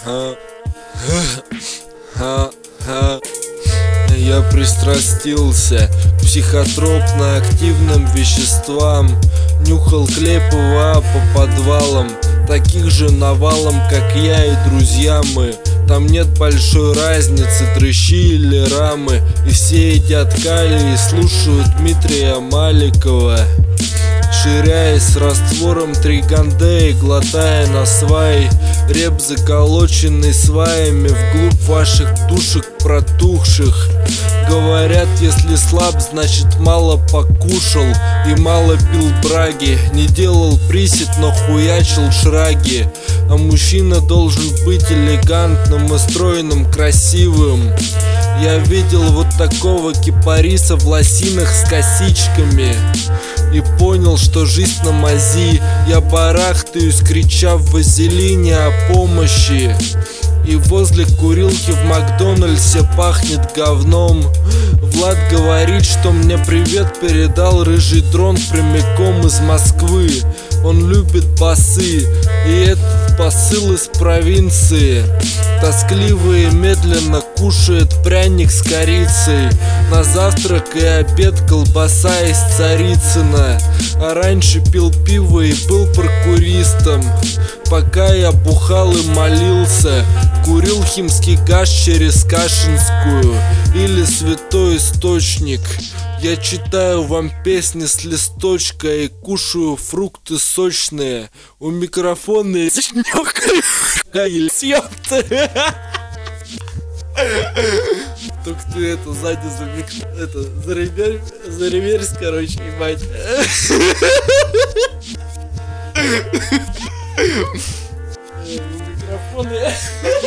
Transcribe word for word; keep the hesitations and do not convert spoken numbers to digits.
ха, ха, ха. Я пристрастился к психотропно-активным веществам. Нюхал клепово по подвалам, таких же навалом, как я и друзья мы. Там нет большой разницы, дрыщи или рамы. И все едят калий и слушают Дмитрия Маликова, ширяясь с раствором тригандеи, глотая на свай реп, заколоченный сваями вглубь ваших душек протухших. Говорят, если слаб, значит мало покушал и мало пил браги. Не делал присед, но хуячил шраги. А мужчина должен быть элегантным и стройным, красивым. Я видел вот такого кипариса в лосинах с косичками и понял, что жизнь на мази. Я барахтаюсь, крича в вазелине о помощи. И возле курилки в Макдональдсе пахнет говном. Влад говорит, что мне привет передал рыжий дрон прямиком из Москвы. Он любит басы, и этот посыл из провинции. Тоскливо и медленно кушает пряник с корицей. На завтрак и обед колбаса из Царицына. А раньше пил пиво и был прокуристом. Пока я бухал и молился, курил химский газ через Кашинскую или Святой Источник. Я читаю вам песни с листочка и кушаю фрукты сочные. У микрофона съебты. Только ты это сзади замик... Это, зареверь... Зареверь, короче, ебать. Микрофоны.